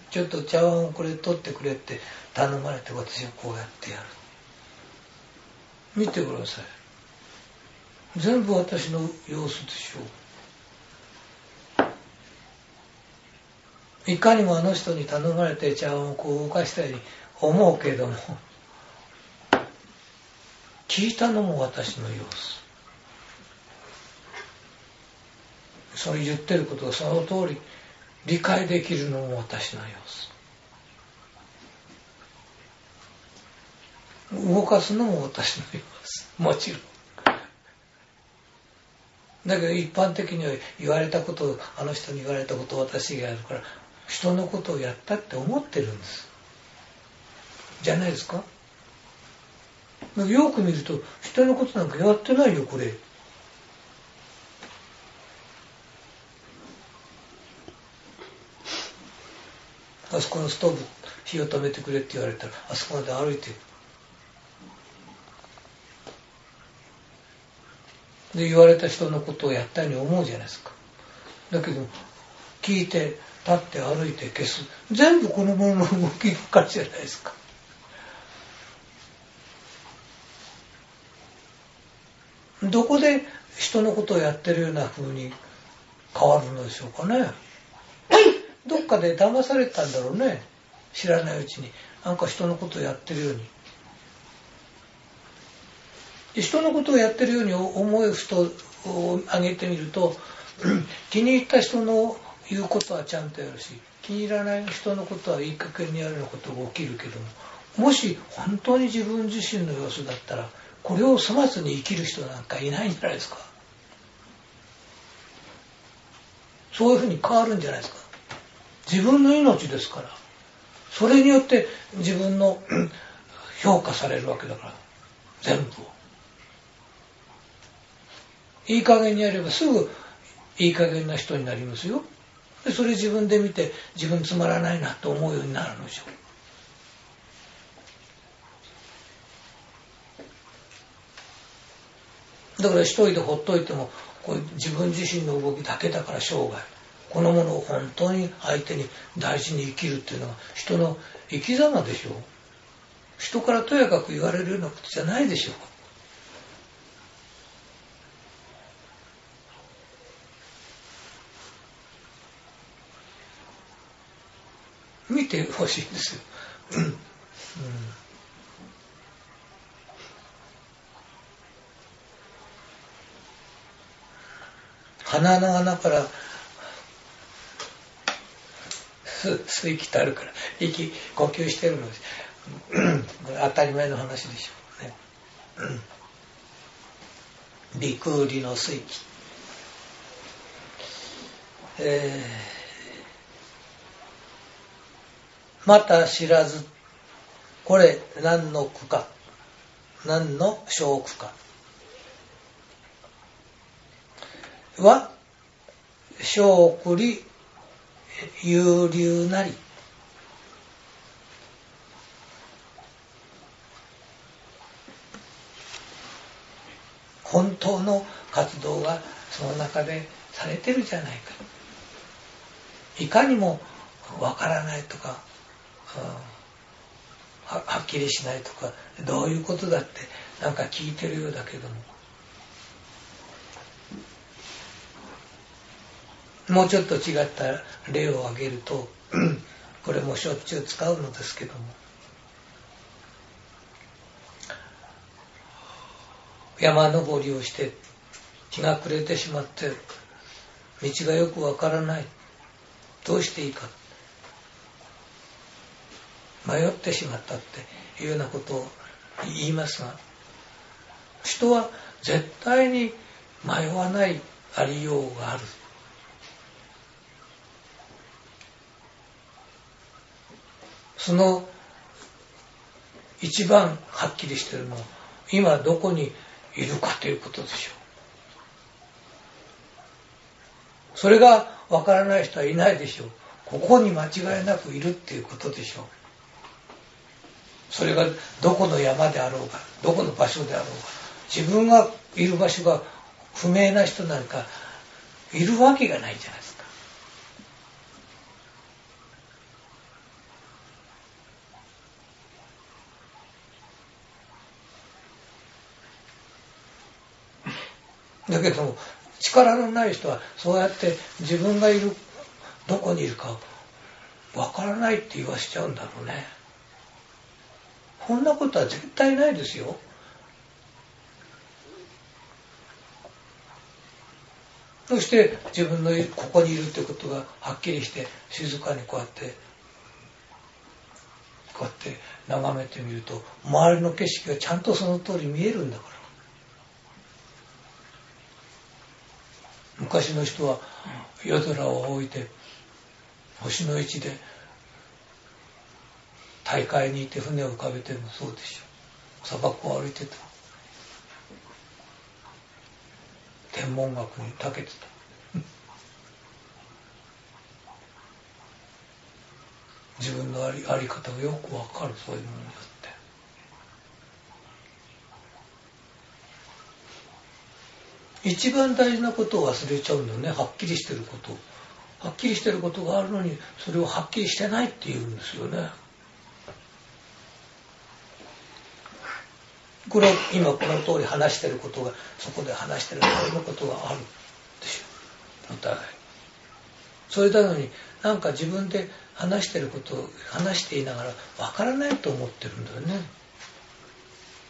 ちょっと茶碗をこれ取ってくれって頼まれて私はこうやってやる。見てください。全部私の様子でしょう。いかにもあの人に頼まれて茶碗をこう動かしたように思うけども、聞いたのも私の様子。それ言ってることがその通り理解できるのも私の様子。動かすのも私の様子。もちろん。だけど一般的には言われたことを、あの人に言われたことを私がやるから、人のことをやったって思ってるんです。じゃないですか。よく見ると、人のことなんかやってないよ、これ。あそこのストーブ、火を止めてくれって言われたら、あそこまで歩いてで言われた人のことをやったように思うじゃないですか。だけど聞いて立って歩いて消す、全部このまま動きばっかりじゃないですか。どこで人のことをやってるような風に変わるのでしょうかね。どっかで騙されたんだろうね。知らないうちになんか人のことをやってるように。人のことをやってるように思う人を挙げてみると、気に入った人の言うことはちゃんとやるし、気に入らない人のことはいい加減にやるようなことが起きるけども、もし本当に自分自身の様子だったら、これを粗末に生きる人なんかいないんじゃないですか。そういうふうに変わるんじゃないですか。自分の命ですから、それによって自分の評価されるわけだから、全部をいい加減にやればすぐいい加減な人になりますよ。でそれ自分で見て、自分つまらないなと思うようになるのでしょう。だから一人でほっといても、こう自分自身の動きだけだから生涯、このものを本当に相手に大事に生きるっていうのは人の生き様でしょう。人からとやかく言われるようなことじゃないでしょう。見てほしいんですよ。鼻の穴から吸い気ってあるから呼吸してるのです。これ当たり前の話でしょうね。鼻腔裏の吸い気、また知らず、これ何の苦か、何の小苦かは小苦り有流なり、本当の活動がその中でされてるじゃないか。いかにもわからないとか、はっきりしないとか、どういうことだってなんか聞いてるようだけども、もうちょっと違った例を挙げるとこれもしょっちゅう使うのですけども、山登りをして日が暮れてしまって道がよくわからない、どうしていいか迷ってしまったっていうようなことを言いますが、人は絶対に迷わないありようがある。その一番はっきりしているのは、今どこにいるかということでしょう。それがわからない人はいないでしょう。ここに間違いなくいるっていうことでしょう。それがどこの山であろうが、どこの場所であろうが、自分がいる場所が不明な人なんかいるわけがないじゃないですか。 だけども力のない人はそうやって自分がいるどこにいるかわからないって言わしちゃうんだろうね。こんなことは絶対ないですよ。そして自分のここにいるってことがはっきりして静かにこうやって眺めてみると周りの景色がちゃんとその通り見えるんだから。昔の人は夜空を置いて星の位置で大海にいて船を浮かべてもそうでしょ。砂漠を歩いてた。天文学に長けてた。自分のあり方がよくわかる、そういうものによって。一番大事なことを忘れちゃうんだよね。はっきりしてること。はっきりしてることがあるのに、それをはっきりしてないって言うんですよね。これは今この通り話してることが、そこで話してる通りのことがあるでしょ。お互い。それなのになんか自分で話してることを話していながらわからないと思ってるんだよね。